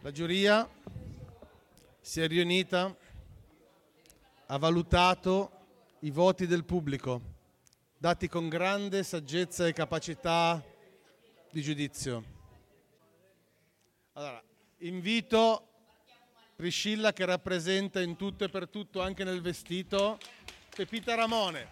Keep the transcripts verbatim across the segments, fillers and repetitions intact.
La giuria si è riunita, ha valutato i voti del pubblico, dati con grande saggezza e capacità di giudizio. Allora, invito Priscilla, che rappresenta in tutto e per tutto, anche nel vestito, Pepita Ramone.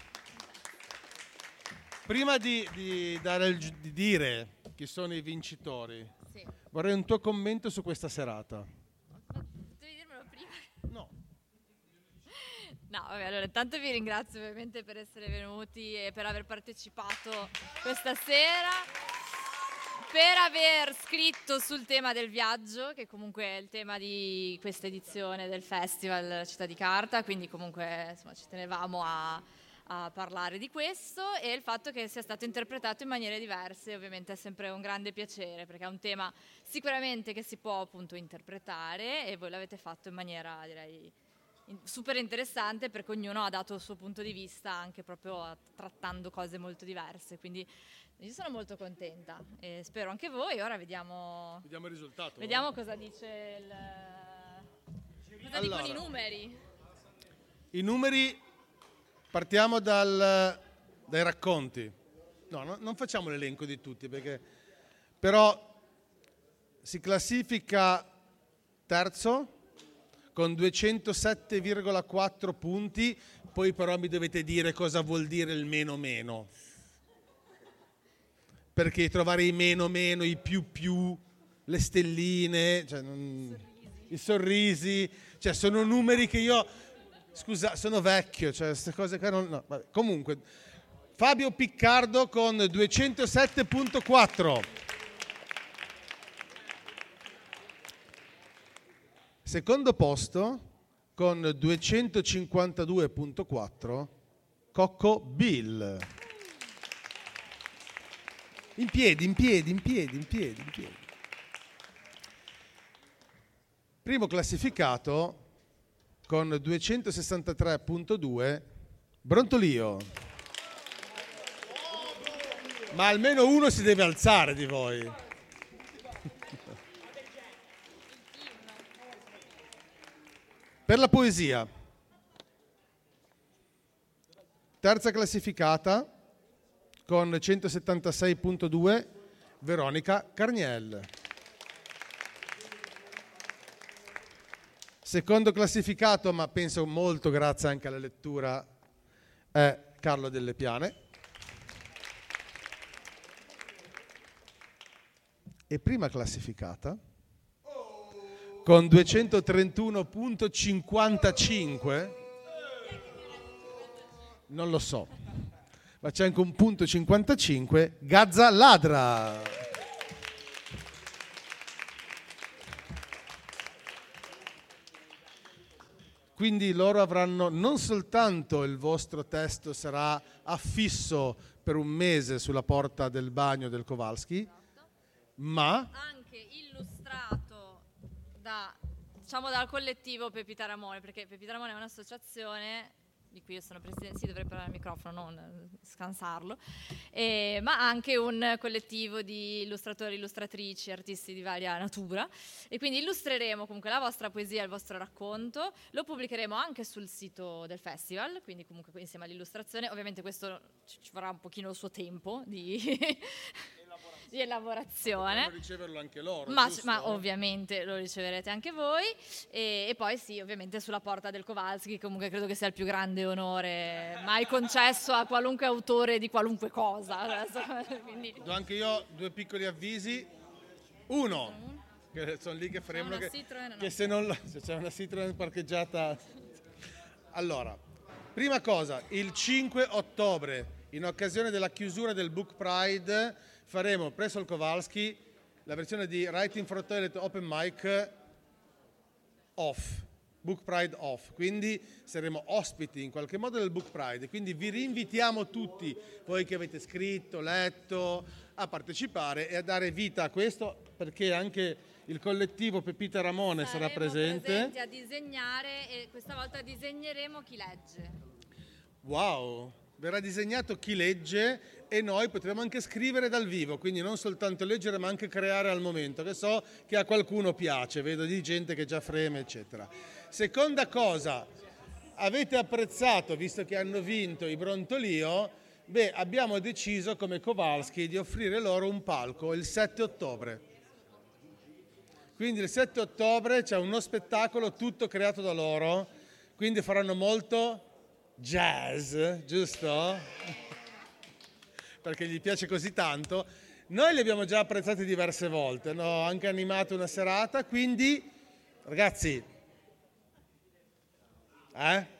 Prima di, di, dare il, di dire chi sono i vincitori, sì, vorrei un tuo commento su questa serata. Ma devi dirmelo prima? No. No, vabbè, allora intanto vi ringrazio ovviamente per essere venuti e per aver partecipato questa sera, per aver scritto sul tema del viaggio, che comunque è il tema di questa edizione del Festival Città di Carta, quindi comunque insomma, ci tenevamo a, a parlare di questo, e il fatto che sia stato interpretato in maniere diverse ovviamente è sempre un grande piacere, perché è un tema sicuramente che si può appunto interpretare, e voi l'avete fatto in maniera, direi, super interessante, perché ognuno ha dato il suo punto di vista, anche proprio trattando cose molto diverse, quindi io sono molto contenta e spero anche voi. Ora vediamo Vediamo il risultato. Vediamo eh? cosa dice il cosa allora, dicono i numeri. I numeri, partiamo dal, dai racconti. No, no, non facciamo l'elenco di tutti, perché però si classifica terzo con duecentosette virgola quattro punti, poi però mi dovete dire cosa vuol dire il meno meno. Perché trovare i meno meno, i più più, le stelline, cioè non, i sorrisi, cioè sono numeri che io, scusa, sono vecchio, cioè queste cose qua non, no, vabbè. Comunque, Fabio Piccardo con duecentosette virgola quattro. Secondo posto con duecentocinquantadue virgola quattro, Cocco Bill. In piedi, in piedi, in piedi, in piedi, in piedi. Primo classificato con duecentosessantatré virgola due, Brontolio. Ma almeno uno si deve alzare di voi. Per la poesia, terza classificata con centosettantasei virgola due, Veronica Carniel. Secondo classificato, ma penso molto grazie anche alla lettura, è Carlo Delle Piane. E prima classificata con duecentotrentuno virgola cinquantacinque, non lo so, ma c'è anche un punto cinquantacinque, Gazza Ladra. Quindi loro avranno non soltanto il vostro testo sarà affisso per un mese sulla porta del bagno del Kowalski, ma anche illustrato da, diciamo, dal collettivo Pepita Ramone, perché Pepita Ramone è un'associazione di cui io sono presidente, sì, dovrei parlare al microfono, non scansarlo, eh, ma anche un collettivo di illustratori, illustratrici, artisti di varia natura, e quindi illustreremo comunque la vostra poesia, il vostro racconto, lo pubblicheremo anche sul sito del festival, quindi comunque insieme all'illustrazione. Ovviamente questo ci, ci vorrà un pochino il suo tempo di di elaborazione. Potranno riceverlo anche loro, ma, giusto? ma ovviamente lo riceverete anche voi, e, e poi sì, ovviamente sulla porta del Kowalski, comunque credo che sia il più grande onore mai concesso a qualunque autore di qualunque cosa. Quindi... Do anche io due piccoli avvisi. Uno, che sono lì che fremono, che, Citroen, che no. se, non, se c'è una Citroen parcheggiata. Allora, prima cosa, il cinque ottobre, in occasione della chiusura del Book Pride, faremo presso il Kowalski la versione di Writing for Toilet Open Mic off, Book Pride off, quindi saremo ospiti in qualche modo del Book Pride, quindi vi rinvitiamo tutti, voi che avete scritto, letto, a partecipare e a dare vita a questo, perché anche il collettivo Pepita Ramone saremo sarà presente. presenti a disegnare, e questa volta disegneremo chi legge. Wow! verrà disegnato chi legge e noi potremo anche scrivere dal vivo, quindi non soltanto leggere ma anche creare al momento, che so che a qualcuno piace, vedo di gente che già freme, eccetera. Seconda cosa, avete apprezzato, visto che hanno vinto i Brontolio, beh, abbiamo deciso come Kowalski di offrire loro un palco il sette ottobre. Quindi il sette ottobre c'è uno spettacolo tutto creato da loro, quindi faranno molto jazz, giusto? Perché gli piace così tanto. Noi li abbiamo già apprezzati diverse volte, no? Ho anche animato una serata, quindi ragazzi, eh?